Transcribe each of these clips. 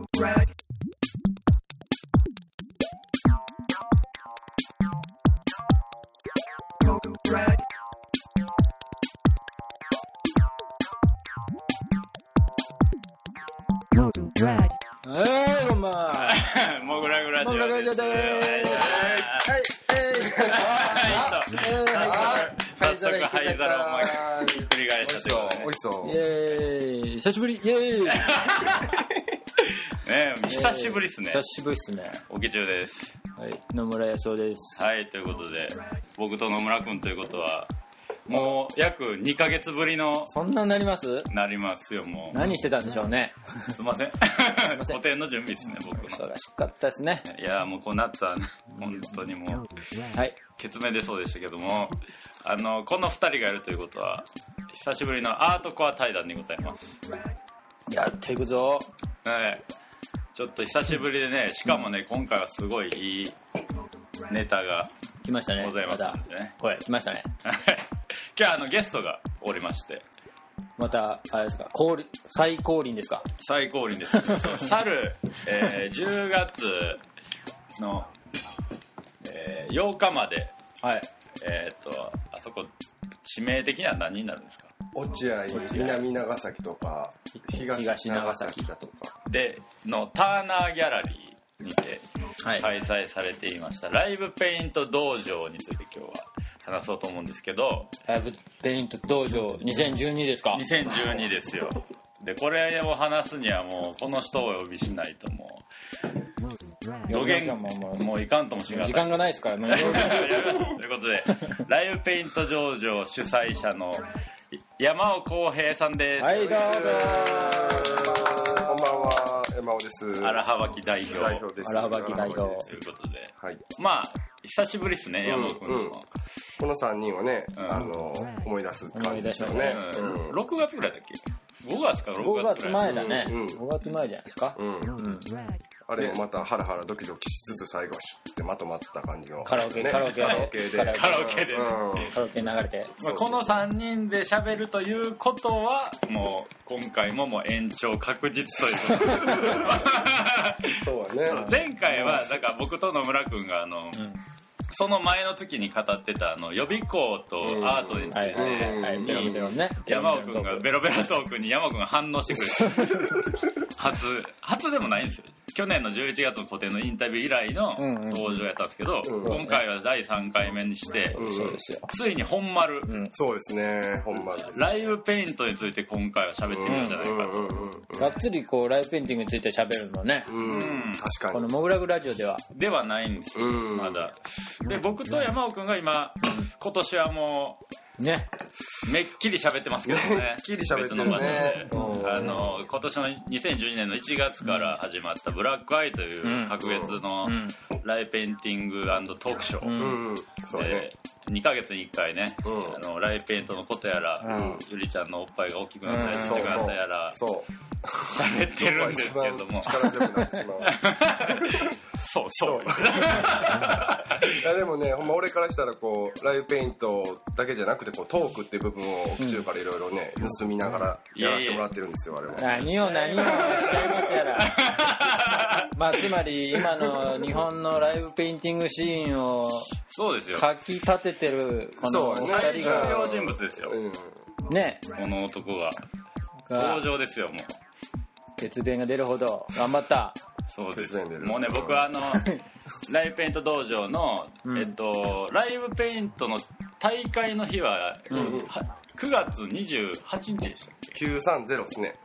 こんばんは。 モグラグラジオです。 モグラグラジオです。 早速灰皿をひっくり返したということで、 おいしそう。 イエーイ。久しぶり。イエーイ。 ね、久しぶりっすね。 久しぶりっすね。 おけちゅうです。 はい、野村康夫です。 はい、ということで、僕と野村くんということは、もう約2ヶ月ぶりのそんなになります？ なりますよ、もう。 何してたんでしょうね。 すいません。古典の準備ですね、僕の。 忙しかったですね。 いや、もうこう夏はね、本当にもう、 はい。 ケツメでそうでしたけども、この2人がやるということは、久しぶりのアートコア対談にございます。 やっていくぞ。 はい。ちょっと久しぶりでね、しかもね、今回はすごいいいネタが来ましたね。 ございますんでね。 これ来ましたね。 今日はゲストがおりまして、 またあれですか、最高輪ですか？ 最高輪です。去る、10月の、8日まで、 はい。 あそこ地名的には何になるんですか？ 落合、南長崎とか東長崎だとかでのターナーギャラリーにてはい開催されていましたライブペイント道場について今日は話そうと思うんですけど、 ライブペイント道場2012ですか ？2012ですよ。でこれを話すにはもうこの人をお呼びしないともう土下もういかんともしがたい。 時間がないですからね。 ということでライブペイント道場主催者の山尾浩平さんです。 はい、どうぞ。 こんばんは、山尾です。 荒幅木代表です。 荒幅木代表ということで、 はい、 まあ久しぶりですね、山尾君の、 この3人をね、思い出す感じですよね。 6月ぐらいだっけ？5月か6月ぐらい。 5月前だね。5月前じゃないですか。 あれもまたハラハラドキドキしつつ最後はシュッてまとまった感じのカラオケでカラオケ流れて、この3人で喋るということはもう今回ももう延長確実ということそうはね。 前回はだから僕と野村君がその前の時に語ってた予備校とアートについて山尾君がベロベロトークに山尾君が反応してくれて初でもないんですよ。去年の11月の個展のインタビュー以来の登場やったんですけど、今回は第3回目にしてついに本丸、 そうですね、本丸です。 ライブペイントについて今回は喋ってみようじゃないかと。 がっつりこうライブペインティングについて喋るのね。 確かに。 このモグラグラジオではないんですよ、まだ。で僕と山尾くんが今年はもうねめっきり喋ってますけどね。 めっきり喋ってるね。 今年の2012年の1月から始まったブラックアイという隔月のライブペインティング&トークショーで2ヶ月に1回ね、ライブペイントのことやら、ゆりちゃんのおっぱいが大きくなったやらちっちゃくなったやら喋ってるんですけども、 力強くなってしまう。 そういやでもね、ほんま俺からしたらこうライブペイントだけじゃなくてこうトークっていう部分を奥中からいろいろね盗みながらやらせてもらってるんですよ。あれは何をおっしゃいますやらまあつまり今の日本のライブペインティングシーンをかき立ててるこの2人が最重要人物ですよ、 ね、 この男が登場ですよ。もう血便が出るほど頑張った。 そうです。もうね、僕はライブペイント道場の、ライブペイントの大会の日は、9月28日でしたっけ ？930ですね。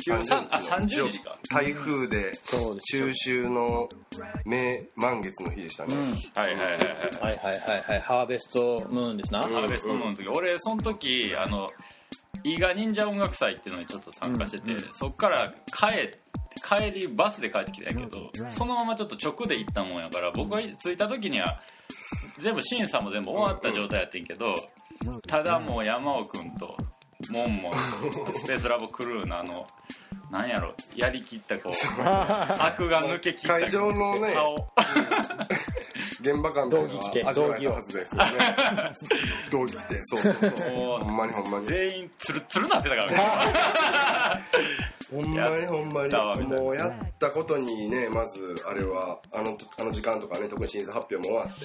30日か。 台風で中秋の満月の日でしたね。 はいハーベストムーンですな。 ハーベストムーンの時、俺その時伊賀忍者音楽祭っていうのにちょっと参加してて、そっから帰りバスで帰ってきたんやけど、そのままちょっと直で行ったもんやから、僕が着いた時には全部審査も全部終わった状態やってんけど、ただもう山尾くんとモンモンスペースラボクルーのなんやろ、やりきったこう悪が抜けきった会場のね顔現場感というのは味わえたはずですよね。道着着て、そうほんまに全員ツルツルなってたからねほんまにもうやったことにね、まずあれはあの時間とかね、特に審査発表も終わって、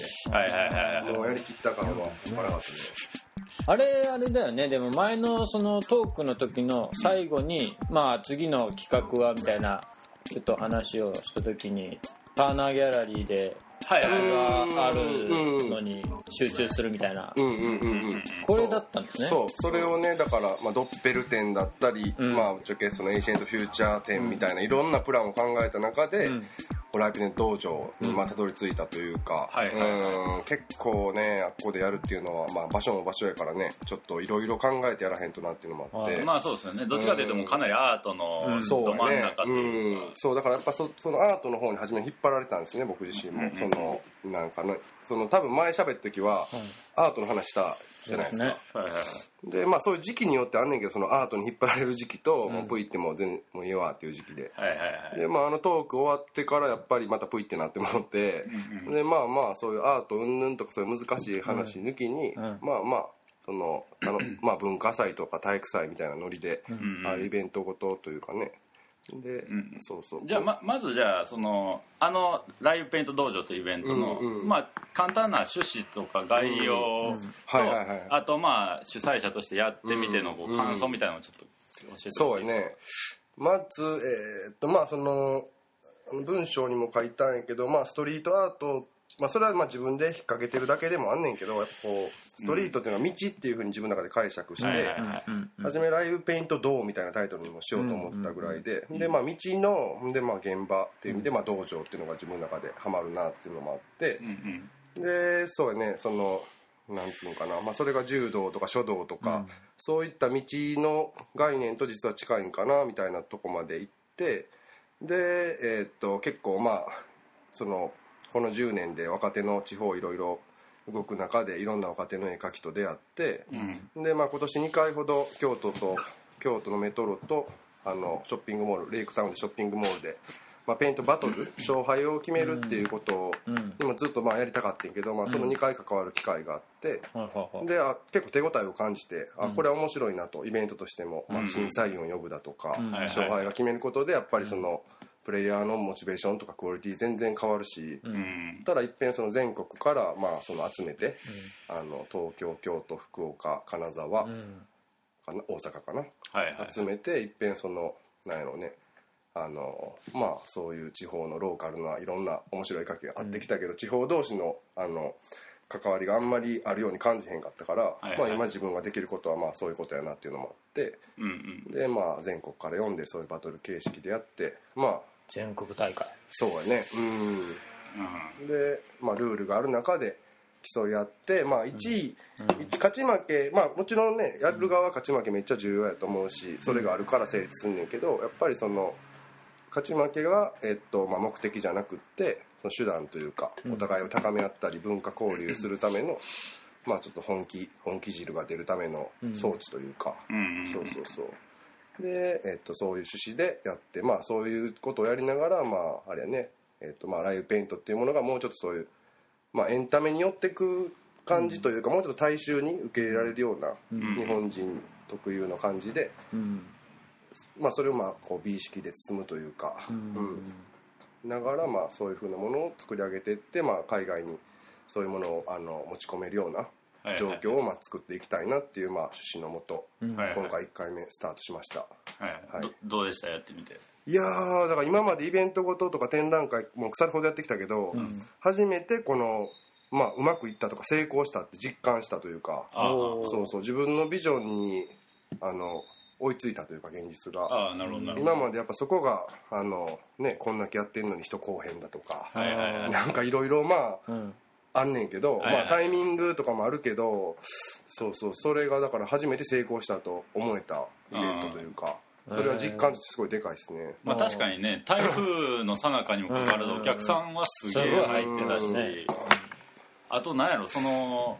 もうやりきった感は分からなかったね。 あれだよね。でも前のそのトークの時の最後に、まあ次の企画はみたいなちょっと話をした時に、ターナーギャラリーで企画があるのに集中するみたいな、これだったんですね。 そう、それをね、だから、まあ、ドッペル展だったり、まあ、ぶっちゃけそのエイシェントフューチャー展みたいな、いろんなプランを考えた中で、ライブネット道場にまあたどり着いたというか、結構ね、あっこでやるっていうのは、まあ、場所も場所やからね、ちょっといろいろ考えてやらへんとなっていうのもあって、 まあそうですよね。どっちかというともうかなりアートのど真ん中というか、 そうだからやっぱそのアートの方に初め引っ張られたんですね、僕自身も。そのなんかね、その多分前喋った時はアートの話したじゃないですか。で、まあそういう時期によってあんねんけど、そのアートに引っ張られる時期と、もうプイってもういいわっていう時期で、で、まあトーク終わってからやっぱりまたプイってなってもらって、で、まあまあそういうアート云々とかそういう難しい話抜きに、まあまあそのまあ文化祭とか体育祭みたいなノリで、ああいうイベントごとというかね。で、そうそう。 じゃあまずじゃあそのライブペイント道場というイベントの、まあ簡単な趣旨とか概要と、あとまあ主催者としてやってみてのこう感想みたいなのをちょっと教えてもらっていいですか。 そうやね。まずまあその文章にも書いたんやけど、まあストリートアート、まあそれはまあ自分で引っ掛けてるだけでもあんねんけど、やっぱこうストリートっていうのは道っていう風に自分の中で解釈して、初めライブペイント道みたいなタイトルにもしようと思ったぐらいで、でまあ道のでまあ現場っていう意味でまあ道場っていうのが自分の中でハマるなっていうのもあって、でそうやね、そのなんつうのかな、まあそれが柔道とか書道とか、そういった道の概念と実は近いんかなみたいなとこまで行って、で結構まあそのこの10年で若手の地方いろいろ動く中でいろんな若手の絵描きと出会って、でまあ今年2回ほど京都のメトロとショッピングモール、レイクタウンでショッピングモールで、まあ、ペイントバトル勝敗を決めるっていうことを今ずっとまあやりたかったんやけど、まあ、その2回関わる機会があって、で結構手応えを感じて、これは面白いなと、イベントとしても、まあ、審査員を呼ぶだとか、勝敗が決めることでやっぱりそのプレイヤーのモチベーションとかクオリティ全然変わるし、ただいっぺんその全国からまあその集めて、東京、京都、福岡、金沢、大阪かな、集めていっぺんそのなんやろうね、まあそういう地方のローカルないろんな面白い書きがあってきたけど、地方同士の関わりがあんまりあるように感じへんかったから、まあ今自分ができることはまあそういうことやなっていうのもあって、でまあ全国から読んでそういうバトル形式でやって、まあ全国大会、 そうやね、でまあルールがある中で競い合って、まあ1位、勝ち負け、まあもちろんねやる側は勝ち負けめっちゃ重要やと思うし、それがあるから成立すんねんけど、やっぱりその勝ち負けがまあ目的じゃなくって、その手段というか、お互いを高め合ったり文化交流するための、まあちょっと本気汁が出るための装置というか、そうそうそうで、そういう趣旨でやって、まあそういうことをやりながら、まああれやね、まあライブペイントっていうものがもうちょっとそういう、まあエンタメに寄ってく感じというか、もうちょっと大衆に受け入れられるような日本人特有の感じで、まあそれをまあこう美意識で包むというか、ながらまあそういう風なものを作り上げていって、まあ海外にそういうものを持ち込めるような状況をまあ作っていきたいなっていうまあ趣旨のもと、今回1回目スタートしました。 どうでした、やってみて。 いやー、だから今までイベントごととか展覧会も腐るほどやってきたけど、初めてこのまあうまくいったとか成功したって実感したというか、そうそう、自分のビジョンに追いついたというか、現実が。今までやっぱそこがね、こんだけやってんのに人来へんだとか、なんかいろいろまああんねんけど、まあタイミングとかもあるけど、そうそう、それがだから初めて成功したと思えたイベントというか、それは実感としてすごいでかいですね。 まあ確かにね、台風の最中にもかかわらずお客さんはすげえ入ってたし、あとなんやろ、その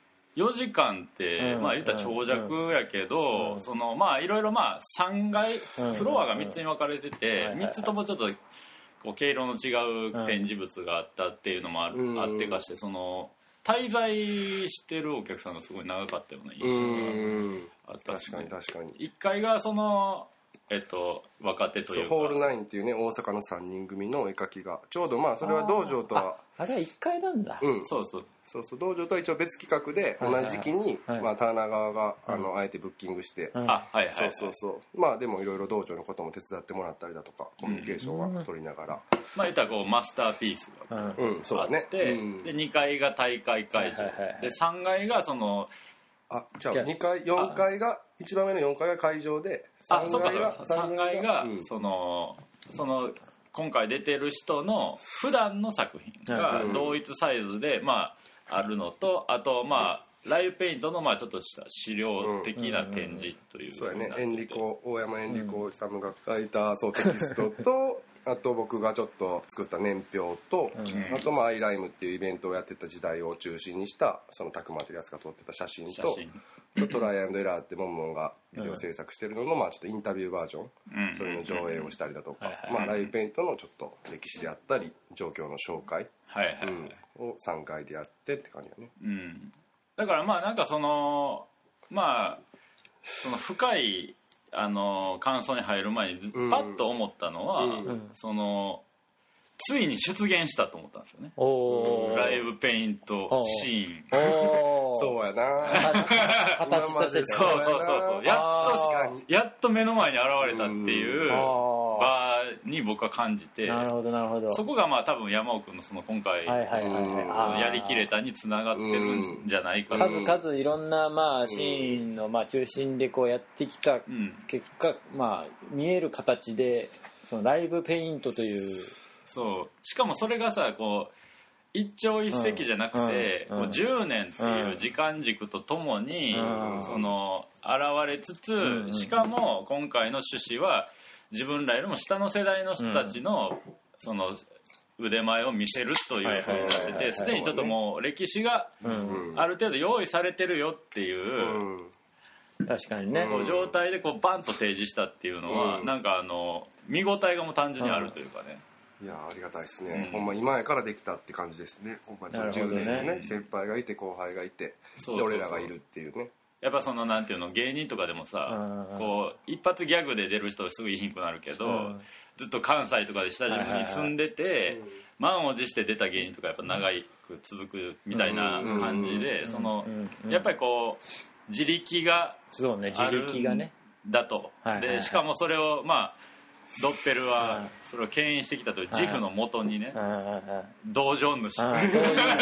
4時間ってまあ言ったら長尺やけど、そのまあいろいろまあ3階フロアが3つに分かれてて、3つともちょっとこう毛色の違う展示物があったっていうのもあってかして、その滞在してるお客さんがすごい長かったような印象があったし、 確かに確かに。 1階がその若手というかホールナインっていうね大阪の3人組の絵描きがちょうどまあそれは道場とはあれは1回なんだ、 そうそう道場とは一応別企画で同じ時期にまあターナー側があえてブッキングしてそうまあでもいろいろ道場のことも手伝ってもらったりだとかコミュニケーションは取りながらまあ言ったらこうマスターピースがあってで2階が大会会場で3階がそのじゃあ2階4階が一番目の4階が会場で 3階がその今回出てる人の普段の作品が同一サイズでまああるのとあとまあライブペイントのまあちょっとした資料的な展示というそうやね大山エンリコさんが書いたテキストとあと僕がちょっと作った年表とあとまあアイライムっていうイベントをやってた時代を中心にしたそのたくまというやつが撮ってた写真とトライアンドエラーってモンモンがビデオ制作してるののまあちょっとインタビューバージョンそれの上映をしたりだとかまあライブペイントのちょっと歴史であったり状況の紹介を3回でやってって感じだね。 だからまあなんかそのまあその深い感想に入る前にパッと思ったのはそのついに出現したと思ったんですよね。ライブペイントシーンそうやな形としてそうやっと目の前に現れたっていう場に僕は感じてなるほどそこがまあ多分山尾君のその今回やりきれたにつながってるんじゃないかな。 数々いろんなまあシーンのまあ中心でこうやってきた結果まあ見える形でそのライブペイントというそうしかもそれがさこう一朝一夕じゃなくてこう10年っていう時間軸とともにその現れつつしかも今回の趣旨は自分らよりも下の世代の人たちのその腕前を見せるというふうになっててすでにちょっともう歴史がある程度用意されてるよっていう確かにね状態でこうバンと提示したっていうのはなんか見応えがもう単純にあるというかね。 いやありがたいですね、ほんま今やからできたって感じですね。ほんまに10年のね先輩がいて後輩がいてで俺らがいるっていうね。 やっぱそのなんていうの芸人とかでもさこう一発ギャグで出る人すぐいいひんくなるけどずっと関西とかで下地に住んでて満を持して出た芸人とかやっぱ長く続くみたいな感じでそのやっぱりこう自力があるんだとでしかもそれをまあドッペルはそれを牽引してきたという自負のもとにね道場主そこがいい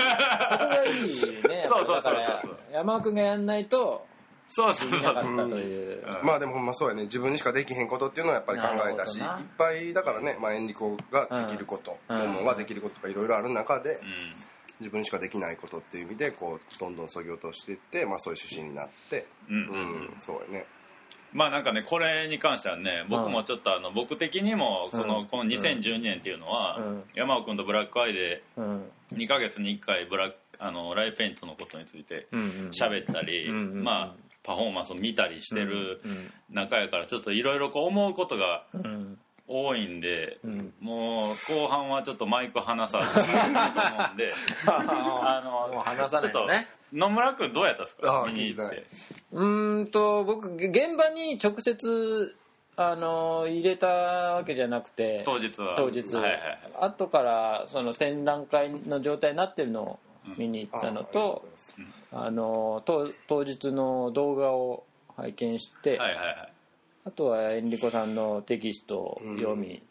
ねだから山尾君がやんないとできなかったというまあでもほんまそうやね自分にしかできへんことっていうのはやっぱり考えたしいっぱいだからねまあエンリコができることモンモンができることとかいろいろある中で自分しかできないことっていう意味でこうどんどん削ぎ落としていってまあそういう趣旨になってそうやね。 まあなんかねこれに関してはね僕もちょっと僕的にもこの2012年っていうのは山尾君とブラックアイで2ヶ月に1回ライブペイントのことについて喋ったりまあパフォーマンスを見たりしてる中やからちょっといろいろ思うことが多いんでもう後半はちょっとマイク離さずと思うんでもう離さないよね。 野村君どうやったんですか見に行って。 僕現場に直接入れたわけじゃなくて当日後からその展覧会の状態になってるのを見に行ったのと当日の動画を拝見してあとはエンリコさんのテキストを読み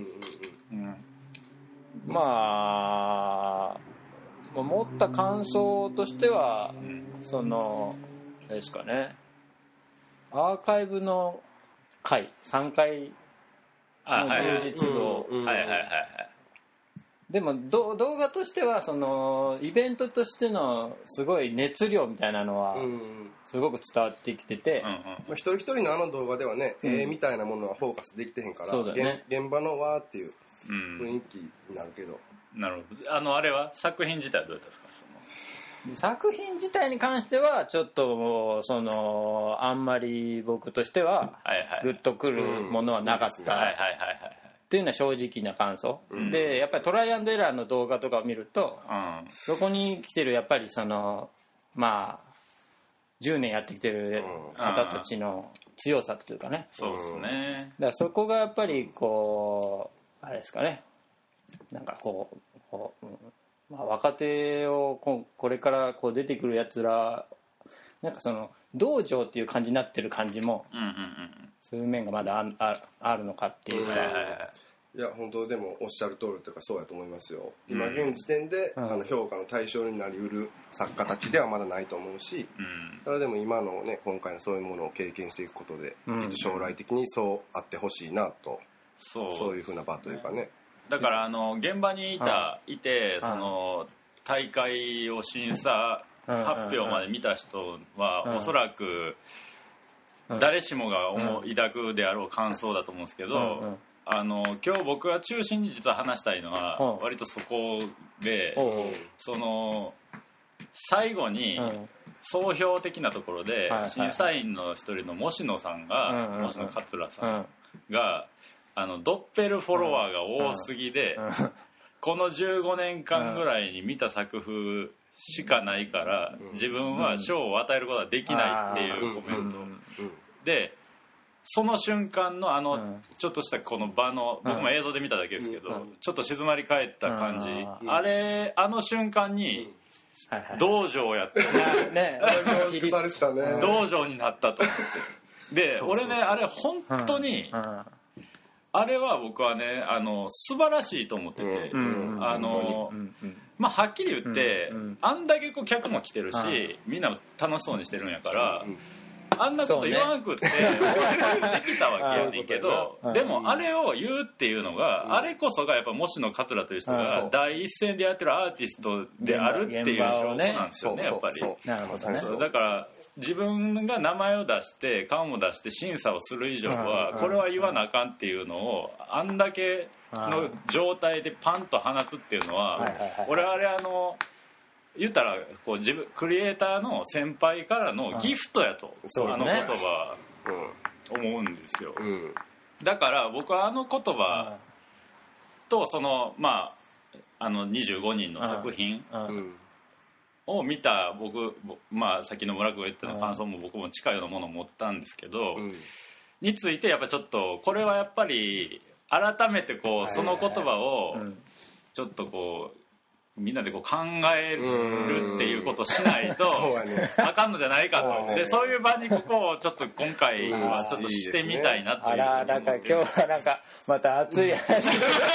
まあ思った感想としてはそのあれですかねアーカイブの回3回の充実度でも動画としてはそのイベントとしてのすごい熱量みたいなのはすごく伝わってきてて一人一人の動画ではねみたいなものはフォーカスできてへんから現場のわーっていう雰囲気になるけどなるほどあれは作品自体はどうやったんですか作品自体に関してはちょっとそのあんまり僕としてはグッとくるものはなかったっていうのは正直な感想でやっぱりトライアンドエラーの動画とかを見るとそこに来てるやっぱりそのまあ10年やってきてる方たちの強さというかね。 そうですね。 だからそこがやっぱりこうあれですかね、なんかこう、まあ、若手をこれからこう出てくるやつら、なんかその道場っていう感じになってる感じも、そういう面がまだあるのかっていうか、 いや本当でもおっしゃる通りというかそうやと思いますよ。今現時点で、評価の対象になりうる作家たちではまだないと思うし、ただでも今のね今回のそういうものを経験していくことで、きっと将来的にそうあってほしいなと、そういうふうな場というかね。 だから現場にいてその大会を審査発表まで見た人はおそらく誰しもが抱くであろう感想だと思うんですけど、今日僕が中心に実は話したいのは割とそこで、その最後に総評的なところで審査員の一人の模野さんが、模野桂さんがドッペルフォロワーが多すぎで、この15年間ぐらいに見た作風しかないから自分は賞を与えることはできないっていうコメントで、その瞬間のちょっとしたこの場の、僕も映像で見ただけですけど、ちょっと静まり返った感じ、あの瞬間に道場やって道場になったと思ってで、俺ねあれ本当にあれは僕はね素晴らしいと思ってて、まあはっきり言って、あんだけこう客も来てるし、みんな楽しそうにしてるんやから、あんなこと言わなくって、できたわけやねんけど、でもあれを言うっていうのが、あれこそがやっぱ模野桂という人が第一線でやってるアーティストであるっていう証拠なんですよね、やっぱり。だから自分が名前を出して顔も出して審査をする以上はこれは言わなあかんっていうのをあんだけの状態でパンと放つっていうのは、俺あれ言ったらこう自分クリエイターの先輩からのギフトやと、あの言葉思うんですよ。だから僕はあの言葉とそのまあ25人の作品を見た僕、まあさっきの村君が言ったの感想も僕も近いようなものを持ったんですけど、についてやっぱちょっとこれはやっぱり改めてこうその言葉をちょっとこうみんなでこう考えるっていうことをしないとあかんのじゃないかと。でそういう場にここをちょっと今回はちょっとしてみたいなという。 なんか今日はなんかまた熱い話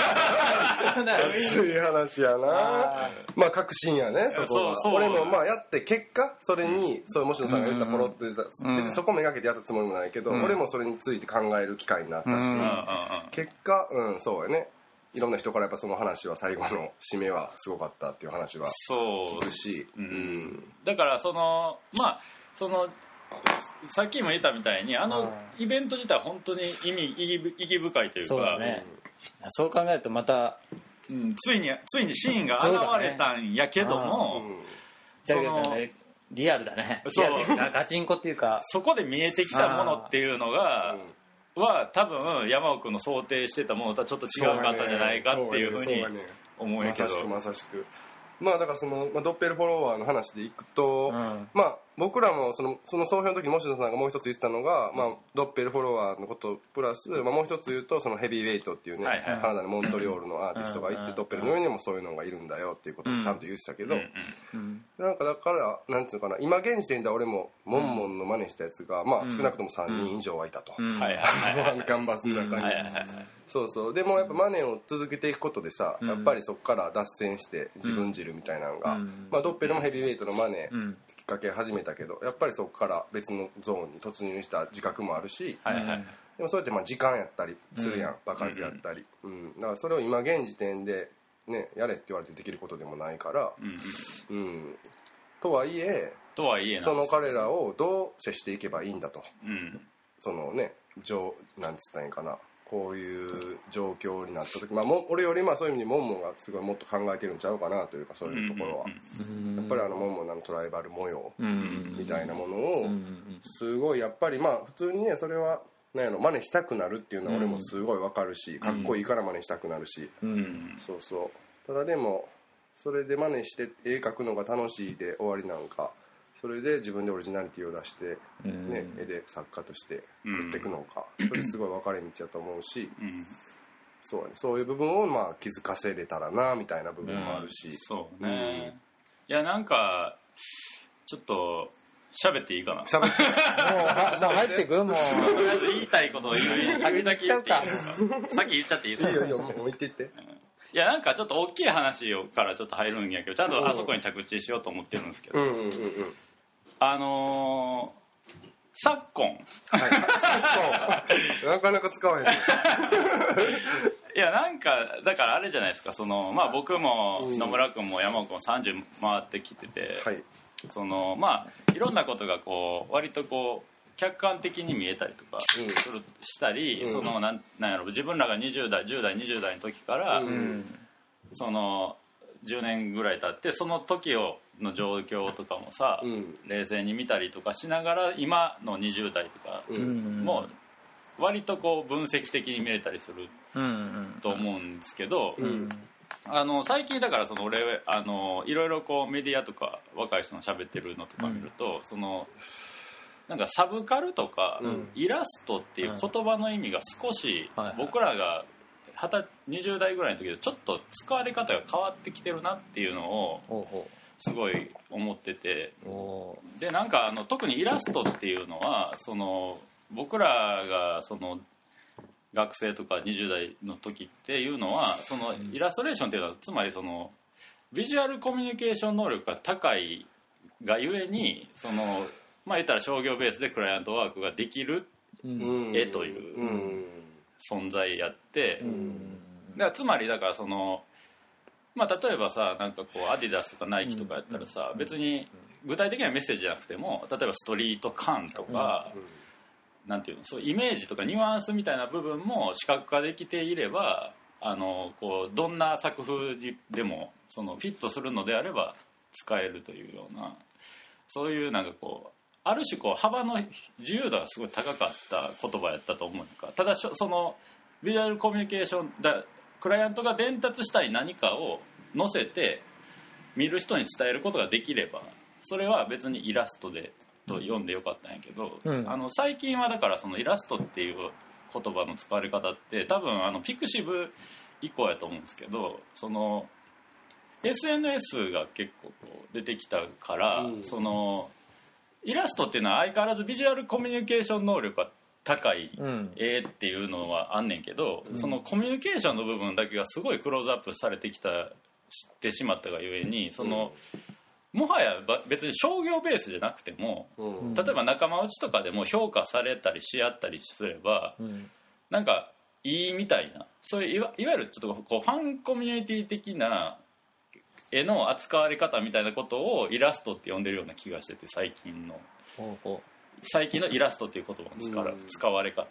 熱い話やな。まあ確信やね、そこは。俺もまあやって結果それにそう模野さんが言ったポロって言った、別にそこめがけてやったつもりもないけど、俺もそれについて考える機会になったし、結果そうやね、いろんな人からやっぱその話は最後の締めはすごかったっていう話は聞くし、 だからそのまあそのさっきも言ったみたいにイベント自体は本当に意義深いというか、 そうだね、そう考えるとまた、 ついにシーンが現れたんやけども、 リアルだね、ガチンコっていうか、 そこで見えてきたものっていうのがは多分山尾君の想定してたものとはちょっと違うかったんじゃないかっていうふうに思うけど、 まさしくまあだからその、ドッペルフォロワーの話でいくと、まあ僕らもその総評の時に模野さんがもう一つ言ってたのが、ドッペルフォロワーのことプラス、もう一つ言うとそのヘビーウェイトっていうね、カナダのモントリオールのアーティストがいて、ドッペルの上にもそういうのがいるんだよっていうことをちゃんと言ってたけど、なんかだからなんていうのかな、今現時点では俺もモンモンの真似したやつが少なくとも3人以上はいたと、カンバスの中に。そうそう。でもやっぱマネを続けていくことでさ、やっぱりそこから脱線して自分汁みたいなのが、ドッペルもヘビーウェイトのマネきっかけ始めたけど、やっぱりそこから別のゾーンに突入した自覚もあるし、でもそうやって時間やったりするやん、爆発やったり、だからそれを今現時点でねやれって言われてできることでもないから、とはいえその彼らをどう接していけばいいんだと、そのねなんつったらいいかな、こういう状況になった時、俺よりそういう意味でモンモンがすごいもっと考えてるんちゃうかなというか、そういうところは、やっぱりモンモンのトライバル模様みたいなものをすごいやっぱり普通にね、それは真似したくなるっていうのは俺もすごいわかるし、かっこいいから真似したくなるし、そうそう。ただでもそれで真似して絵描くのが楽しいで終わりなんかそれで自分でオリジナリティを出して、ね、絵で作家として売っていくのか、それすごい分かれ道だと思うし、そういう部分をまあ気づかせれたらなみたいな部分もあるし、 そうね、いやなんかちょっと喋っていいかな。 喋ってもう入ってくもう言いたいことを先だけ言っていいですか。先言っちゃっていいですか。 いいよもう言っていって。 いやなんかちょっと大きい話からちょっと入るんやけど、ちゃんとあそこに着地しようと思ってるんですけど、昨今、 なかなか使わへん。 いやなんかだからあれじゃないですか、まあ僕も野村君も山岡君も30回ってきてて、 はい、 まあいろんなことがこう割とこう客観的に見えたりとかしたり、なんやろ、自分らが20代10代20代の時から、10年ぐらい経ってその時の状況とかもさ、冷静に見たりとかしながら今の20代とかも割とこう分析的に見れたりすると思うんですけど、最近だから俺いろいろこうメディアとか若い人の喋ってるのとか見ると、なんかサブカルとかイラストっていう言葉の意味が少し僕らが20代ぐらいの時でちょっと使われ方が変わってきてるなっていうのをすごい思ってて、でなんか特にイラストっていうのは僕らが学生とか20代の時っていうのはイラストレーションっていうのはつまりビジュアルコミュニケーション能力が高いがゆえにまあ言ったら商業ベースでクライアントワークができる絵という存在やって、だからつまりだからまあ例えばさなんかこうアディダスとかナイキとかやったらさ、別に具体的なメッセージじゃなくても例えばストリート感とか、なんていうの、そうイメージとかニュアンスみたいな部分も視覚化できていればこうどんな作風でもフィットするのであれば使えるというような、そういうなんかこうある種こう幅の自由度がすごい高かった言葉やったと思うのか。ただビジュアルコミュニケーションクライアントが伝達したい何かを載せて見る人に伝えることができればそれは別にイラストでと読んでよかったんやけど、最近はだからイラストっていう言葉の使われ方って多分ピクシブ以降やと思うんですけど、SNS が結構こう出てきたから、イラストっていうのは相変わらずビジュアルコミュニケーション能力が高い絵っていうのはあんねんけど、そのコミュニケーションの部分だけがすごいクローズアップされてきてしまったがゆえにもはや別に商業ベースじゃなくても、例えば仲間内とかでも評価されたりし合ったりすれば、なんかいいみたいな、そういういわゆるちょっとこうファンコミュニティ的な絵の扱われ方みたいなことをイラストって呼んでるような気がしてて、最近のイラストっていう言葉の使われ方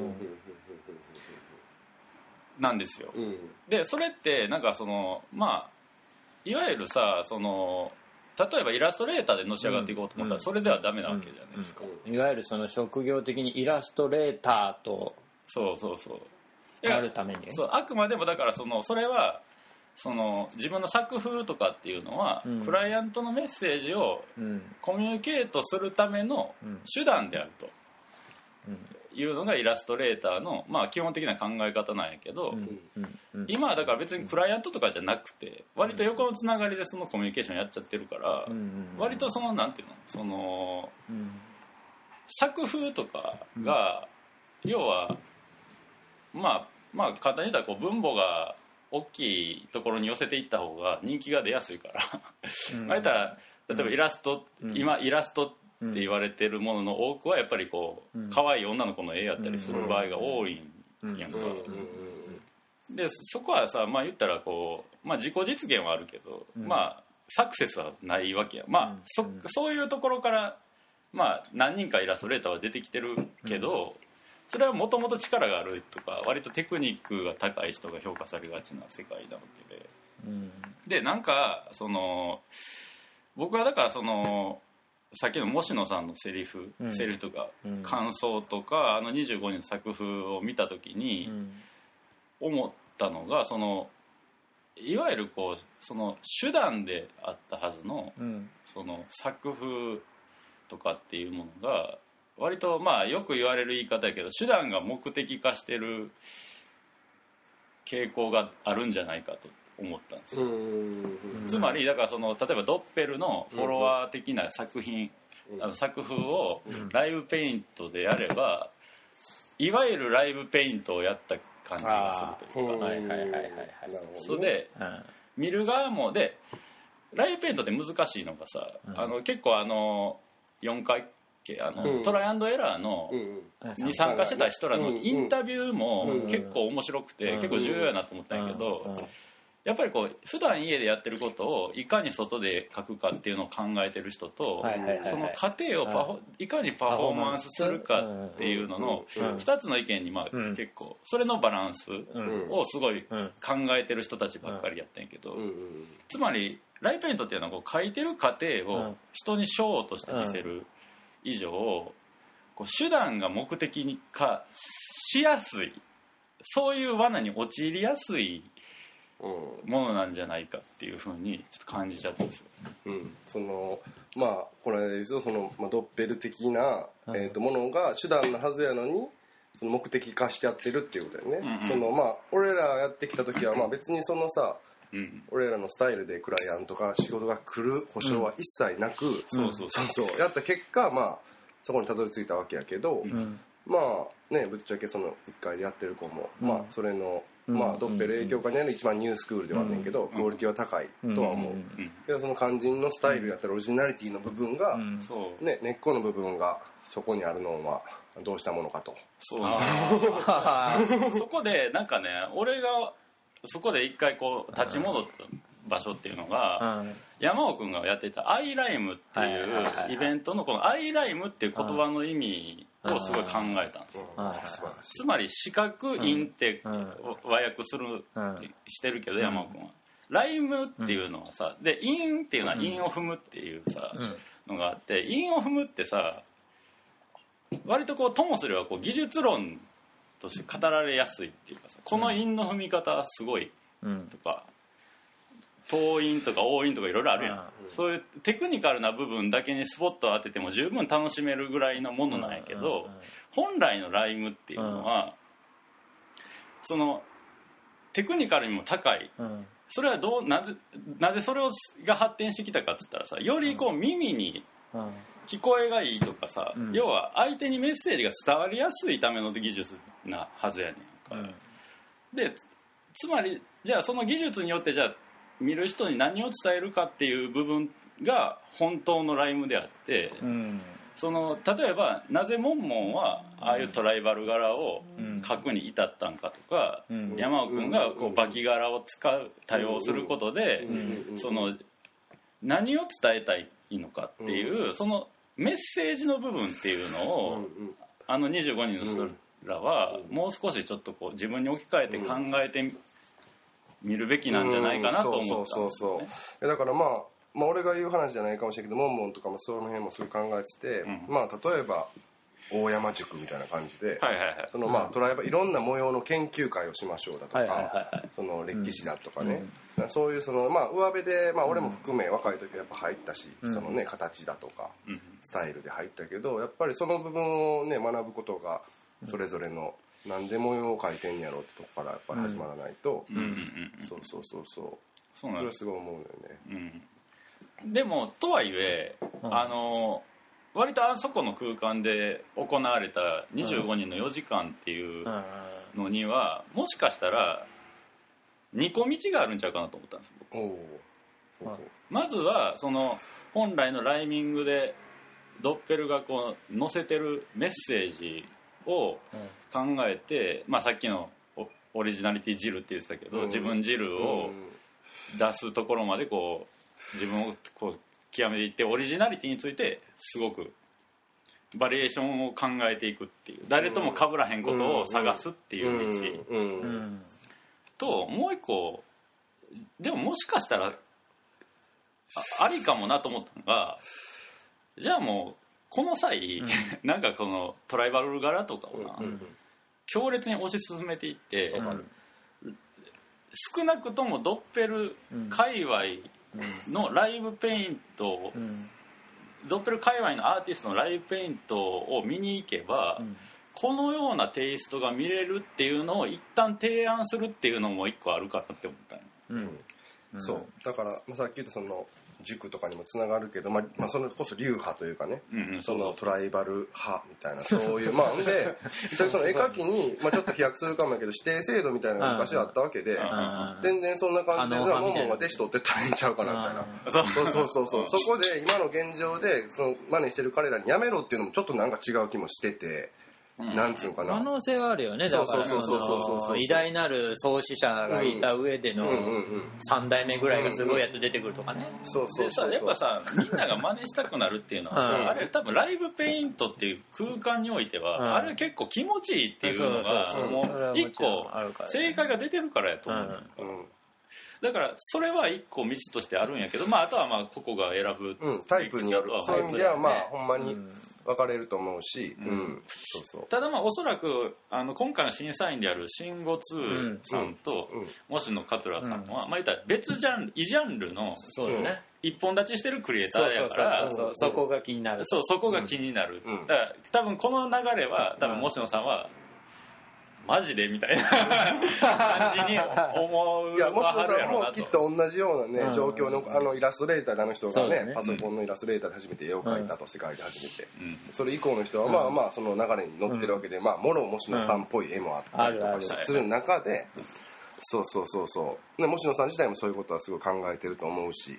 なんですよ。でそれってなんかまあいわゆるさ例えばイラストレーターでのし上がっていこうと思ったらそれではダメなわけじゃないですか。 いわゆる職業的にイラストレーターとなるために、 あくまでもだからそれは自分の作風とかっていうのは、クライアントのメッセージをコミュニケートするための手段であるというのがイラストレーターの、まあ、基本的な考え方なんやけど、今はだから別にクライアントとかじゃなくて割と横のつながりでそのコミュニケーションやっちゃってるから、割となんていうの作風とかが、要はまあ簡単に言ったらこう分母が大きいところに寄せていった方が人気が出やすいからあれだら例えばイラスト、今イラストって言われてるものの多くはやっぱりこう可愛い女の子の絵やったりする場合が多いんやんか。でそこはさ、まあ言ったらこう、まあ、自己実現はあるけど、まあサクセスはないわけや。まあそういうところからまあ何人かイラストレーターは出てきてるけど、それはもともと力があるとか割とテクニックが高い人が評価されがちな世界なわけで、でなんか僕はだからさっきの星野さんのセリフとか、感想とか25人の作風を見た時に思ったのがいわゆるこう手段であったはずの、その作風とかっていうものが割とまあよく言われる言い方やけど手段が目的化してる傾向があるんじゃないかと思ったんですよ。つまりだからその例えばドッペルのフォロワー的な作品、作風をライブペイントでやればいわゆるライブペイントをやった感じがするというか、それで、見る側もでライブペイントって難しいのがさ、結構4回トライアンドエラーのに参加してた人らのインタビューも結構面白くて結構重要やなと思ったんやけど、やっぱりこう普段家でやってることをいかに外で書くかっていうのを考えてる人と、その過程をいかにパフォーマンスするかっていうのの2つの意見にまあ結構それのバランスをすごい考えてる人たちばっかりやってんけど、つまりライブペイントっていうのはこう書いてる過程を人にショーとして見せる以上こう手段が目的化しやすい、そういう罠に陥りやすいものなんじゃないかっていうふうにちょっと感じちゃったんですよ。 そのまあこれで言うとその、ドッペル的な、ものが手段のはずやのにその目的化しちゃってるっていうことだよね。そのまあ俺らやってきた時はまあ別にそのさ、俺らのスタイルでクライアントが仕事が来る保証は一切なく、そうやった結果まあそこにたどり着いたわけやけど、まあねぶっちゃけその1回でやってる子も、まあそれのまあドッペル影響下にある一番ニュースクールではあんねんけど、クオリティは高いとは思う。けどその肝心のスタイルやったらオリジナリティの部分が、ね根っこの部分がそこにあるのはどうしたものかと。 そこでなんかね俺がそこで一回こう立ち戻った場所っていうのが、山尾くんがやっていたアイライムっていうイベントのこのアイライムっていう言葉の意味をすごい考えたんですよ。つまり視覚陰って和訳してるけど山尾くんはライムっていうのはさで陰っていうのは陰を踏むっていうさのがあって、陰を踏むってさ割とこうともすればこう技術論として語られやすいっていうかさ、この韻の踏み方すごいとか、遠韻とか応韻とかいろいろあるやん、そういうテクニカルな部分だけにスポットを当てても十分楽しめるぐらいのものなんやけど、本来のライムっていうのはそのテクニカルにも高い、それはなぜそれが発展してきたかっつったらさ、よりこう耳に聞こえがいいとかさ、要は相手にメッセージが伝わりやすいための技術なはずやねんか、でつまりじゃあその技術によってじゃあ見る人に何を伝えるかっていう部分が本当のライムであって、その例えばなぜモンモンはああいうトライバル柄を描くに至ったんかとか、山尾君がこうバキ柄を多用することでその何を伝えたいのかっていうそのメッセージの部分っていうのを25人の人らはもう少しちょっとこう自分に置き換えて考えてみるべきなんじゃないかなと思ったんですよね。 だからまあ俺が言う話じゃないかもしれないけどモンモンとかもその辺もすごい考えてて、まあ例えば大山塾みたいな感じでそのまあトライバーいろんな模様の研究会をしましょうだとか、その歴史だとかね、そういうそのまあ上辺でまあ俺も含め若い時はやっぱ入ったし、そのね形だとかスタイルで入ったけど、やっぱりその部分をね学ぶことがそれぞれのなんで模様を描いてんやろうってとこからやっぱり始まらないと、それはすごい思うのよね。 でもとはいえ割とあそこの空間で行われた25人の4時間っていうのにはもしかしたら2個道があるんちゃうかなと思ったんですよ。まずはその本来のライミングでドッペルがこう載せてるメッセージを考えて、まあ、さっきのオリジナリティ汁って言ってたけど、自分汁を出すところまでこう自分をこう極めていってオリジナリティについてすごくバリエーションを考えていくっていう、誰とも被らへんことを探すっていう道と、もう一個でももしかしたらありかもなと思ったのが、じゃあもうこの際、なんかこのトライバル柄とかをな、強烈に推し進めていって、少なくともドッペル界隈のライブペイントドッペル界隈のアーティストのライブペイントを見に行けば、このようなテイストが見れるっていうのを一旦提案するっていうのも一個あるかなって思ったんよ。 そうだからさっき言ったその塾とかにもつながるけど、まあ、それこそ流派というかね、そのトライバル派みたいなそういうまあでその絵描きに、まあ、ちょっと飛躍するかもやけど指定制度みたいなのが昔あったわけで、全然そんな感じでモンモンが弟子取ってったらええんちゃうかなみたいな、そうそこで今の現状でその真似してる彼らにやめろっていうのもちょっとなんか違う気もしてて。なんつうかな、 可能性はあるよね。だから偉大なる創始者がいた上での3代目ぐらいがすごいやつ出てくるとかね。 やっぱさみんなが真似したくなるっていうのはさ、あれ多分ライブペイントっていう空間においては、あれ結構気持ちいいっていうのがもう一個正解が出てるからやと思う。だからそれは一個道としてあるんやけど、まああとはまあ個々が選ぶタイプによる。そういう意味ではまあほんまに分かれると思うし、 ただまあおそらく今回の審査員であるシンゴツーさんとモシノカトラさんは、まあ言ったら別ジャンル異ジャンルの一本立ちしてるクリエイターやから、 そこが気になる。 そこが気になる。だから多分この流れは多分モシノさんはマジでみたいな感じに思う。 いや、もしかしたらもうきっと同じようなね、状況のイラストレーターで人がね、パソコンのイラストレーターで初めて絵を描いたと世界で初めて、それ以降の人はまあまあその流れに乗ってるわけで、まあもろもしのさんっぽい絵もあったりとかする中で、そうね、もしのさん自体もそういうことはすごい考えてると思うし、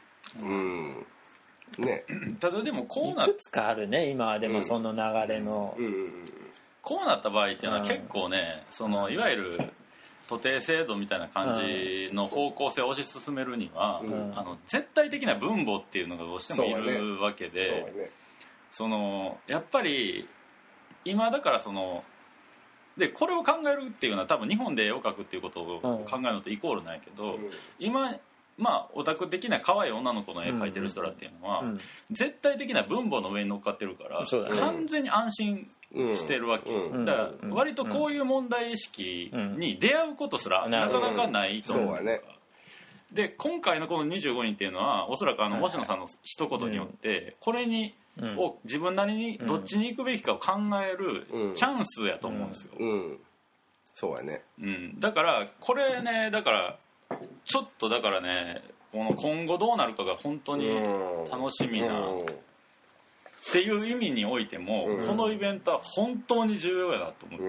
ね。 ただでもこうないくつかあるね、今はでもその流れの。 こうなった場合っていうのは結構ね、そのいわゆる徒弟制度みたいな感じの方向性を推し進めるには、絶対的な分母っていうのがどうしてもいるわけで、そのやっぱり今だからそのでこれを考えるっていうのは多分日本で絵を描くっていうことを考えるのとイコールなんやけど、今まあオタク的な可愛い女の子の絵描いてる人らっていうのは、絶対的な分母の上に乗っかってるから、完全に安心してるわけ、だから割とこういう問題意識に出会うことすらなかなかないと思う。で今回のこの25人っていうのはおそらく星野さんの一言によってこれにを自分なりにどっちに行くべきかを考えるチャンスやと思うんですよ。 そうやね。 だからこれね、だからちょっとだからね、この今後どうなるかが本当に楽しみなっていう意味においても、このイベントは本当に重要やなと思って、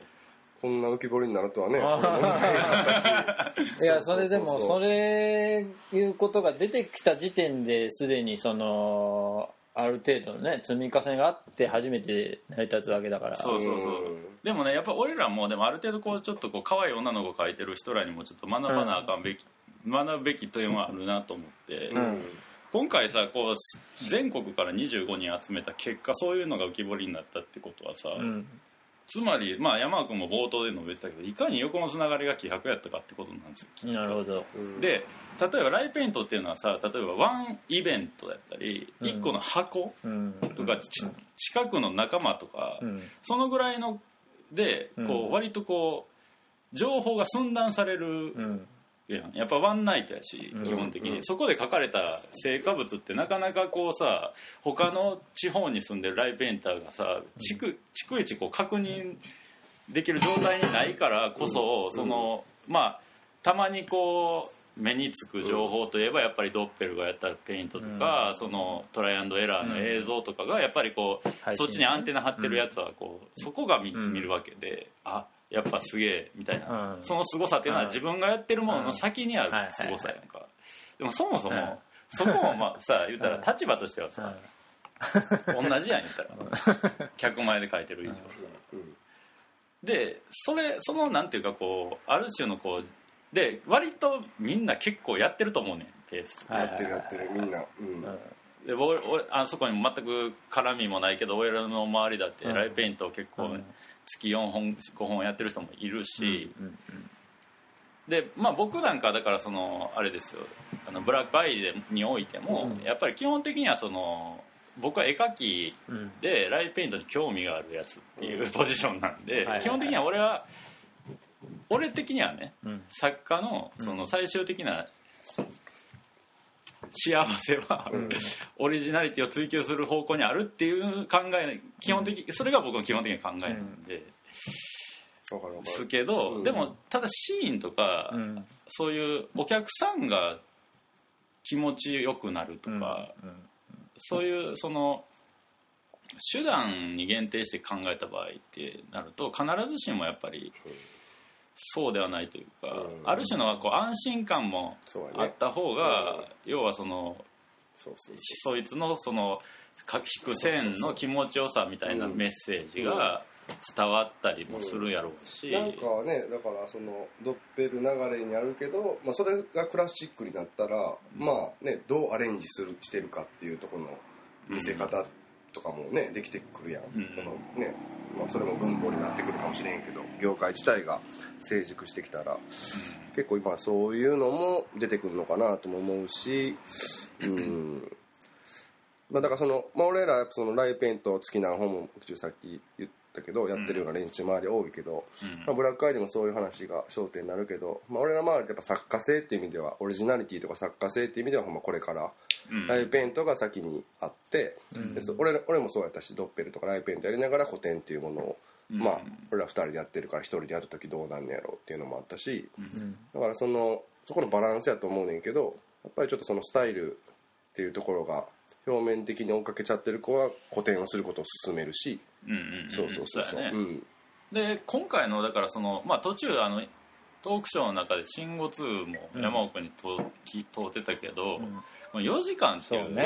こんな浮き彫りになるとはね。 いや、それでもそれいうことが出てきた時点ですでにそのある程度のね積み重ねがあって初めて成り立つわけだから。 そうでもね、やっぱ俺らもでもある程度こうちょっとこう可愛い女の子描いてる人らにもちょっと学ばなあかんべき、学ぶべきというのがあるなと思って、今回さこう全国から25人集めた結果そういうのが浮き彫りになったってことはさ、つまり、まあ、山尾君も冒頭で述べてたけどいかに横のつながりが希薄やったかってことなんですよ。 なるほど。 で例えばライペイントっていうのはさ、例えばワンイベントだったり、1個の箱とか、近くの仲間とか、そのぐらいのでこう割とこう情報が寸断される、やっぱワンナイトやし基本的に、そこで書かれた成果物ってなかなかこうさ他の地方に住んでるライペインターがさ逐一こう確認できる状態にないからこそ、そのまあたまにこう目につく情報といえばやっぱりドッペルがやったペイントとか、そのトライアンドエラーの映像とかがやっぱりこう、そっちにアンテナ張ってるやつはこうそこが見るわけで、あやっぱすげえみたいな、その凄さっていうのは自分がやってるものの先にある凄さやんか。でもそもそもそこもまあさ言ったら立場としてはさ同じやん言ったら客前で書いてる以上さ、でそのなんていうかこうある種のこうで割とみんな結構やってると思うねんペース。 やってるみんな。 であそこにも全く絡みもないけど俺らの周りだってライペイントを結構、月4本5本やってる人もいるし、でまあ僕なんかだからそのあれですよ、ブラックアイにおいても、やっぱり基本的にはその僕は絵描きでライペイントに興味があるやつっていうポジションなんで、基本的には俺的にはね、作家のその最終的な幸せは、オリジナリティを追求する方向にあるっていう考え、基本的、それが僕の基本的な考えなんで、ですけど、でもただシーンとか、そういうお客さんが気持ちよくなるとか、そういうその手段に限定して考えた場合ってなると、必ずしもやっぱりそうではないというか、ある種のこう安心感もあった方が、要はそのそいつのその引く線の気持ちよさみたいなメッセージが伝わったりもするやろうし、 なんかね、だからそのドッペル流れにあるけど、まあ、それがクラシックになったら、まあね、どうアレンジしてるかっていうところの見せ方とかもね、できてくるやん、そのね、まあ、それも文法になってくるかもしれへんけど、業界自体が成熟してきたら、結構今そういうのも出てくるのかなとも思うし、まあ、だからその、まあ、俺らやっぱそのライブペイント好きな本もさっき言ったけど、やってるような連中周り多いけど、まあ、ブラックアイでもそういう話が焦点になるけど、まあ、俺ら周りでやっぱ作家性っていう意味では、オリジナリティとか作家性っていう意味では、ほんまこれからライブペイントが先にあって、で俺もそうやったし、ドッペルとかライブペイントやりながら古典っていうものを、まあ、俺ら2人でやってるから1人でやった時どうなんねやろうっていうのもあったし、だからそこのバランスやと思うねんけど、やっぱりちょっとそのスタイルっていうところが表面的に追っかけちゃってる子は古典をすることを勧めるし、そうやね。 で今回のだからその、まあ、途中トークショーの中で新語2も山奥に通ってたけど、4時間っていう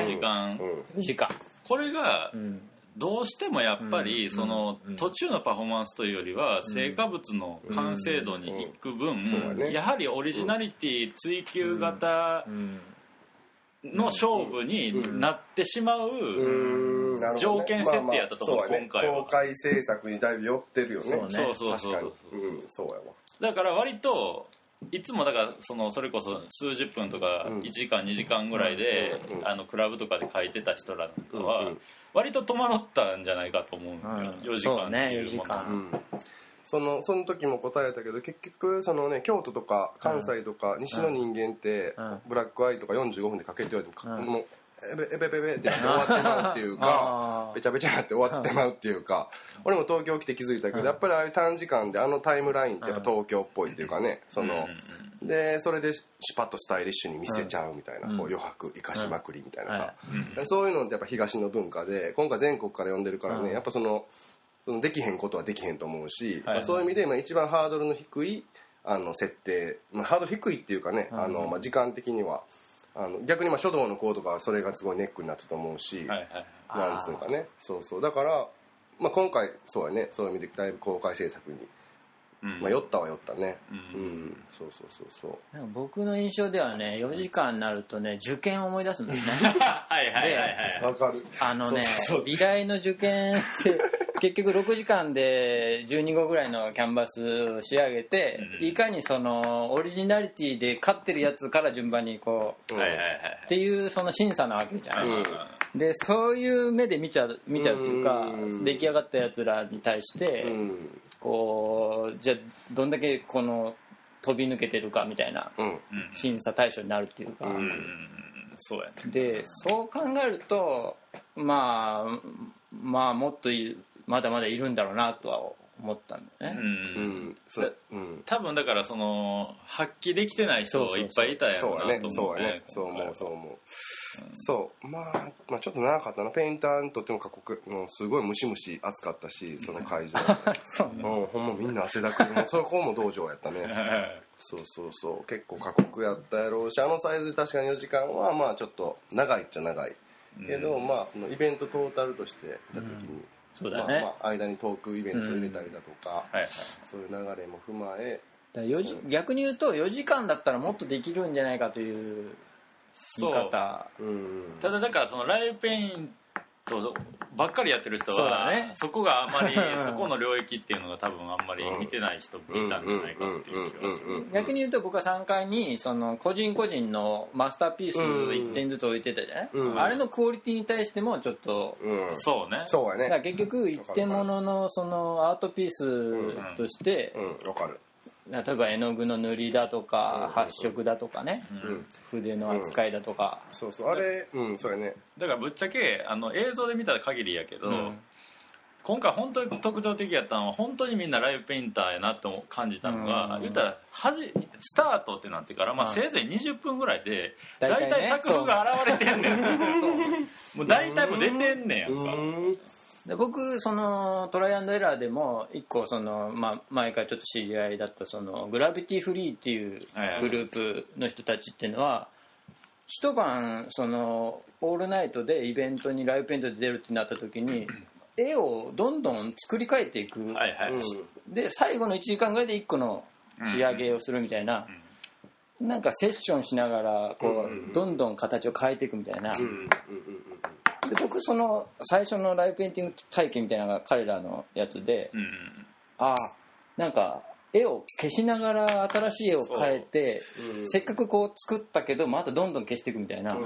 4時間、これがどうしてもやっぱりその途中のパフォーマンスというよりは成果物の完成度にいく分、やはりオリジナリティ追求型の勝負になってしまう条件設定やったと思う、今回は。 公開制作にだいぶ寄ってるよね。 そうそうやわ。 だから割といつもだからそれこそ数十分とか1時間2時間ぐらいでクラブとかで書いてた人らなんかは割と戸惑ったんじゃないかと思う、4時間っていうもの。 その時も答えたけど、結局そのね、京都とか関西とか西の人間ってブラックアイとか45分で書けって言われても、もうエベベベベって終わってまうっていうかべちゃべちゃって終わってまうっていうか、俺も東京来て気づいたけど、やっぱりああいう短時間でタイムラインってやっぱ東京っぽいっていうかね、でそれでシュパッとスタイリッシュに見せちゃうみたいな、こう余白生かしまくりみたいなさ、そういうのってやっぱ東の文化で、今回全国から呼んでるからね、やっぱそのできへんことはできへんと思うし、そういう意味で一番ハードルの低い設定、ハードル低いっていうかね、時間的には逆に書道の子とかそれがすごいネックになってたと思うし、なんつうかね、そうだから、今回そうやね、そういう意味でだいぶ公開制作に酔ったは酔ったね。そうなんか僕の印象ではね、4時間になるとね、受験を思い出すんだよね。 わかる。 美大の受験って結局6時間で12号ぐらいのキャンバスを仕上げて、いかにそのオリジナリティで勝ってるやつから順番にこうっていうその審査なわけじゃない。でそういう目で見ちゃうっていうか、出来上がったやつらに対してこうじゃあどんだけこの飛び抜けてるかみたいな審査対象になるっていうか、 そうやね。 でそう考えるとまあもっとまだまだいるんだろうなとは思ったんだよね。 多分だからその発揮できてない人いっぱいいたやろうなと思うね。 そう思う。まあちょっと長かったな。ペインターにとっても過酷、すごいムシムシ暑かったし、その会場ほんまみんな汗だくで、そこも道場やったね。そう結構過酷やったやろうし、サイズで確かに4時間はちょっと長いっちゃ長いけど、そのイベントトータルとしてやった時に、 そうだね、 間にトークイベント入れたりだとか、そういう流れも踏まえ、 逆に言うと4時間だったらもっとできるんじゃないかという見方。 ただだからそのライブペイントばっかりやってる人は そこがあまりそこの領域っていうのが多分あんまり見てない人もいたんじゃないかっていう気がする。 逆に言うと僕は3階にその個人個人のマスターピース1点ずつ置いてたじゃない、あれのクオリティに対してもちょっと、 そうね。 そうやね。 だから結局一点物のそのアートピースとして、 わかる。 例えば絵の具の塗りだとか、発色だとかね、筆の扱いだとか、 そうそう、あれそれね。 だからぶっちゃけ映像で見た限りやけど、今回本当に特徴的やったのは本当にみんなライブペインターやなって感じたのが、言ったらスタートってなってから、せいぜい20分ぐらいで大体作風が現れてんねん。もう大体もう出てんねんやんか。 で僕そのトライアンドエラーでも一個その、前からちょっと知り合いだったそのグラビティフリーっていうグループの人たちっていうのは、一晩そのオールナイトでイベントにライブペイントで出るってなった時に絵をどんどん作り変えていく、で最後の1時間ぐらいで1個の仕上げをするみたいな、なんかセッションしながらこうどんどん形を変えていくみたいな。で僕その最初のライブペインティング体験みたいなのが彼らのやつで、なんか絵を消しながら新しい絵を変えて、せっかくこう作ったけどまたどんどん消していくみたいな、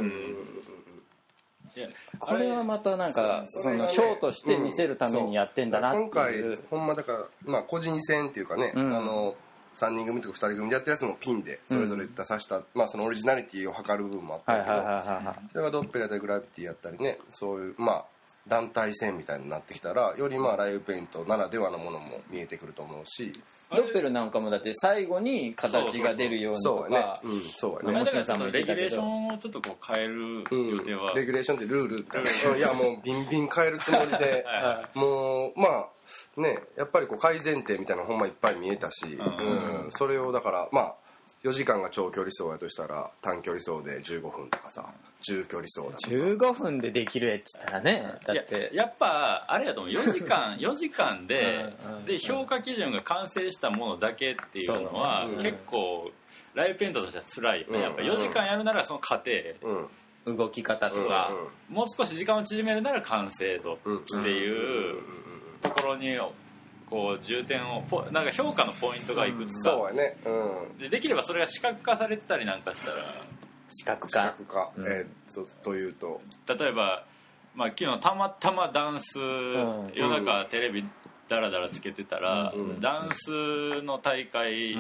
これはまたなんかそのショーとして見せるためにやってんだなっていう。 今回ほんまだから個人戦っていうかね、3人組とか2人組でやったやつもピンでそれぞれ出させた、そのオリジナリティを図る部分もあったけど、それがドッペラでグラビティやったりね、そういう団体戦みたいになってきたらよりライブペイントならではのものも見えてくると思うし、 ドッペルなんかもだって最後に形が出るようにとか、 そうやね。 だからそのレギュレーションをちょっとこう変える予定は、 レギュレーションってルールっていやもうビンビン変えるつもりでもうね、やっぱりこう改善点みたいなのほんまいっぱい見えたし、それをだから4時間が長距離走やとしたら短距離走で15分とかさ、中距離走だとか 15分でできる絵って言ったらね、だってやっぱあれやと思う、4時間で評価基準が完成したものだけっていうのは結構ライブペイントとしては辛いよね。やっぱ4時間やるならその過程、 動き方とか、 もう少し時間を縮めるなら完成度っていうところにこう重点をなんか評価のポイントがいくつか、 そうやね、 できればそれが視覚化されてたりなんかしたら、 視覚化、 というと例えば、昨日たまたまダンス、夜中テレビダラダラつけてたら、ダンスの大会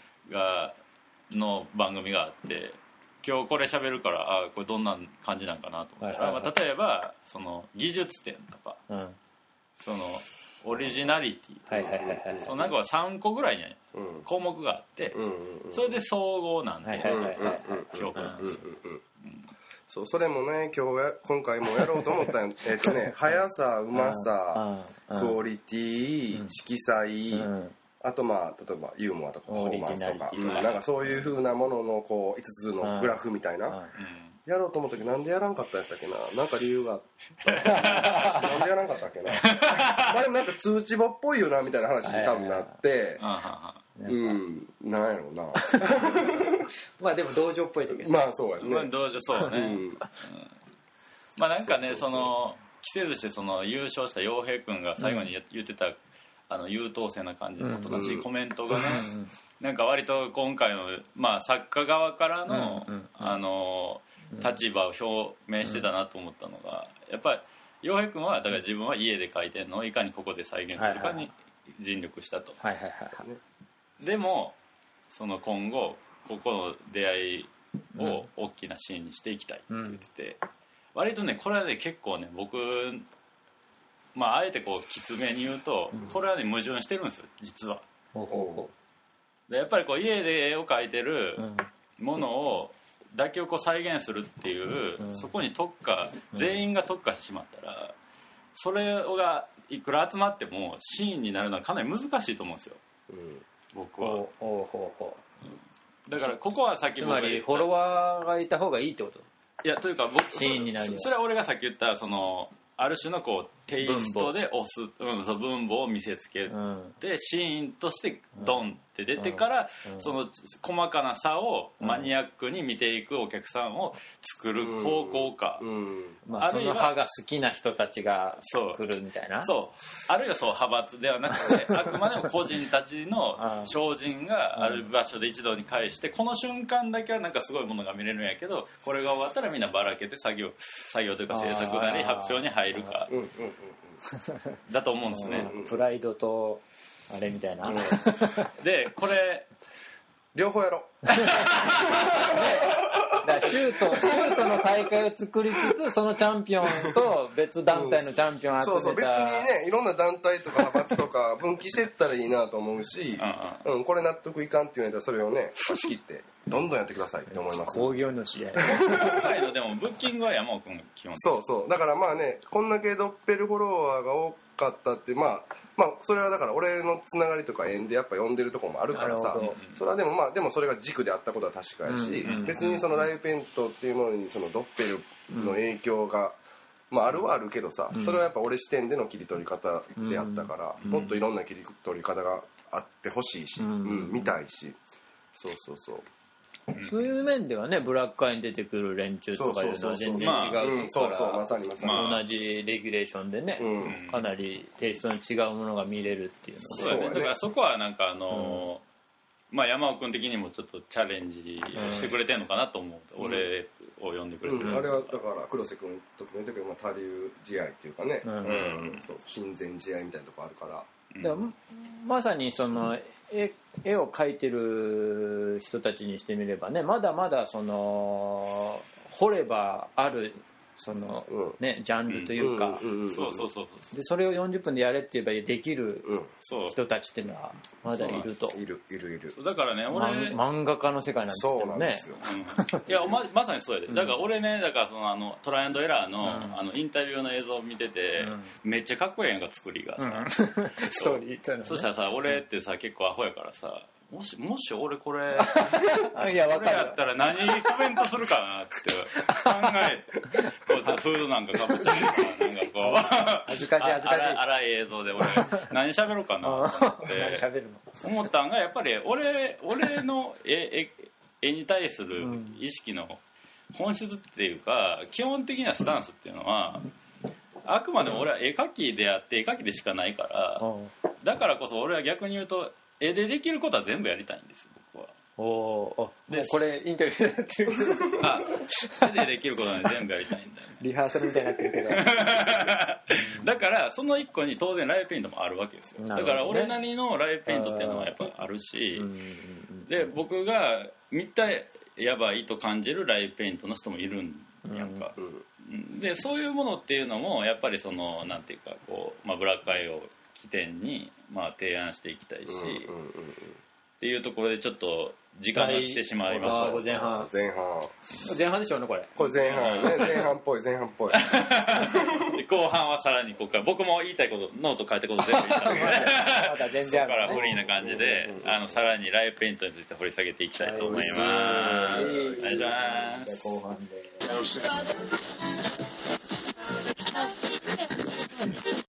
の番組があって、今日これ喋るからこれどんな感じなんかなと思ったら、例えばその技術点とか、そのオリジナリティとか、その中は3個ぐらいに項目があって、それで総合なんて評価なんですよ。 そう、それもね今回もやろうと思ったん速さ、うまさ、クオリティ、色彩、あと例えばユーモアとかパフォーマンスとか、なんかそういう風なもののこう5つのグラフみたいな、やろうと思ったけどなんでやらんかったんやったっけな、なんか理由があったなんでやらんかったっけなでもなんか通知簿っぽいよなみたいな話に多分なってなんやろうなでも道場っぽい時ね、 そうやね、 そうね、なんかね、その期せずしてその優勝した陽平君が最後に言ってた、優等生な感じのおとなしいコメントがね、なんか割と今回の、作家側からの、立場を表明してたなと思ったのが、やっぱり陽平君はだから自分は家で描いてるのをいかにここで再現するかに尽力したと。でもその今後ここの出会いを大きなシーンにしていきたいって言ってて、割とねこれはね結構ね僕あえてこうきつめに言うと、これはね矛盾してるんですよ実は。でやっぱりこう家で絵を描いてるものをだけをこう再現するっていう、そこに全員が特化してしまったら、それがいくら集まってもシーンになるのはかなり難しいと思うんですよ、僕は。だからここはさっきつまりフォロワーがいた方がいいってこと？ いやというかシーンになる。 それは俺がさっき言ったそのある種のこうテイストで押すその分母を見せつけて、シーンとしてドンって出てから、その細かな差をマニアックに見ていくお客さんを作る方向か、 その派が好きな人たちが来るみたいな、 あるいはそう派閥ではなくてあくまでも個人たちの精進がある場所で一堂に会して、この瞬間だけはなんかすごいものが見れるんやけど、これが終わったらみんなばらけて作業というか制作なり発表に入るかだと思うんですね。 プライドとあれみたいな、 でこれ両方やろう。 だからシュートの大会を作りつつそのチャンピオンと別団体のチャンピオンを集めた、 そうそう、別にねいろんな団体とか派閥とか分岐してったらいいなと思うし、これ納得いかんっていうんやったらそれをね仕切ってどんどんやってくださいって思います。 工業の試合今回のでもブッキングは山尾君基本そうそう、だからまあねこんだけドッペルフォロワーが多かったってまあそれはだから俺のつながりとか縁でやっぱ呼んでるところもあるからさ、それはでもでもそれが軸であったことは確かやし、別にそのライブペイントっていうものにそのドッペルの影響が、あるはあるけどさ、それはやっぱ俺視点での切り取り方であったから、もっといろんな切り取り方があってほしいし、見たいし、そうそうそう。 そういう面ではねブラックアイに出てくる連中とかいうのは全然違うから、 まさに同じレギュレーションでね、かなりテイストの違うものが見れるっていうので、 そうね、だからそこはなんか山尾君的にもちょっとチャレンジしてくれてんのかなと思う、俺を呼んでくれてる、 あれはだから黒瀬君ときの時は他流試合っていうかね、そう親善試合みたいなとこあるから、 まさにその絵を描いてる人たちにしてみればね、まだまだその掘ればあるその、ね、ジャンルというか、でそれを40分でやれって言えばできる人たちっていうのはまだいると。 いるだからね俺漫画家の世界なんですけどね。 いや まさにそうやで。だから俺ね、だからそのトライアンドエラーの、インタビューの映像を見てて、めっちゃかっこええやんか作りがさ、 ストーリーってのね。 そしたらさ俺ってさ結構アホやからさ、もし俺これいや分かるやったら何コメントするかなって考えて、こうちょっとフードなんかかぶってなんかこう恥ずかしい荒い映像で俺何喋ろうかなと思って思ったんが、やっぱり俺の絵に対する意識の本質っていうか、基本的なスタンスっていうのはあくまでも俺は絵描きであって絵描きでしかないから、だからこそ俺は逆に言うと絵でできることは全部やりたいんです僕は。 でこれインタビューになってるけど絵でできることは全部やりたいんだよね。 リハーサルみたいになってるけどだからその一個に当然ライブペイントもあるわけですよ、だから俺なりのライブペイントっていうのはやっぱあるし、で僕が見たやばいと感じるライブペイントの人もいるんやんか、でそういうものっていうのもやっぱりそのなんていうかこう、ブラックアイを起点に提案していきたいし、っていうところでちょっと時間が来てしまいました。 前半でしょうねこれ前半っぽい後半はさらにここから僕も言いたいことノート書いたこと全部言ったのでまだ全然ある、 ここからフリーな感じでさらにライブペイントについて掘り下げていきたいと思います。お願いします。 じゃあ後半で